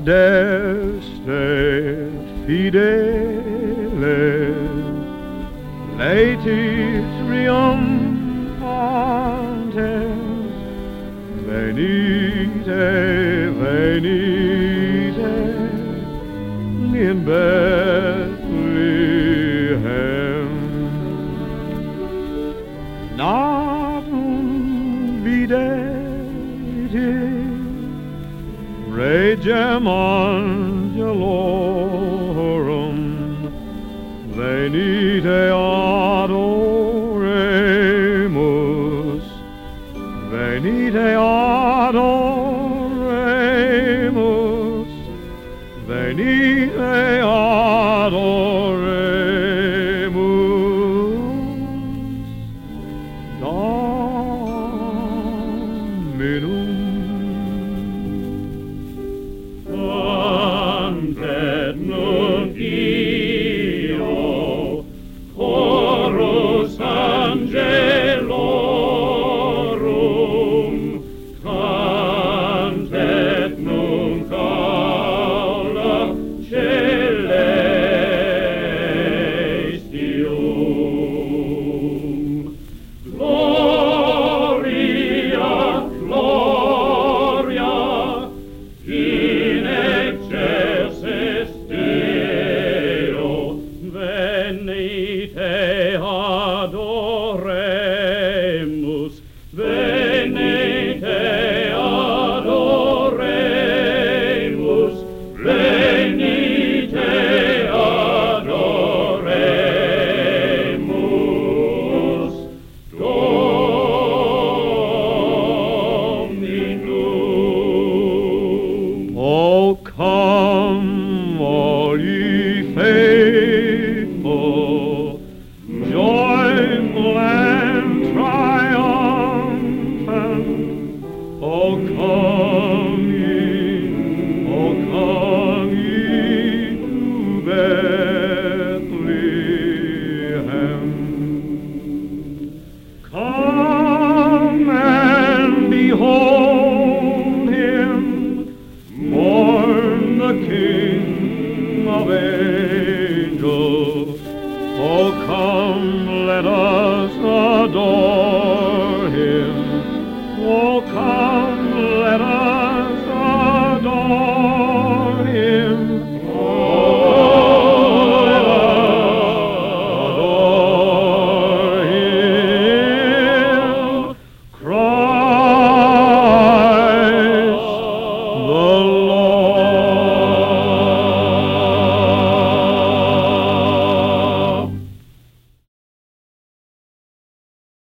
adeste fideles, laetis triumphantes, venite, venite in Bethlehem. Natum videtis regem angelorum, venite adoremus, venite adoremus, venite adoremus. Dominum. Cantet nunc io, chorus angelorum, cantet nunc aula celestium. Gloria, gloria, in excelsis Deo, venite adoremus, venite adoremus, venite adoremus, Dominum. Oh, come, all ye faithful, joyful and triumphant. Oh, come ye to Bethlehem. Come and behold him, born the King of angels. Oh, come, let us